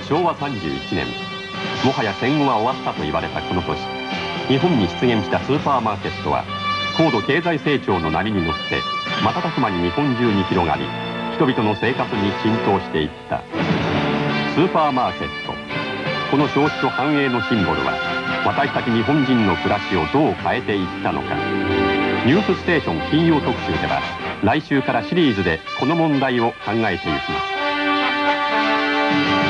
昭和31年、もはや戦後が終わったと言われたこの年、日本に出現したスーパーマーケットは高度経済成長の波に乗って瞬く間に日本中に広がり、人々の生活に浸透していった。スーパーマーケット、この消費と繁栄のシンボルは私たち日本人の暮らしをどう変えていったのか。ニュースステーション金曜特集では来週からシリーズでこの問題を考えていきます。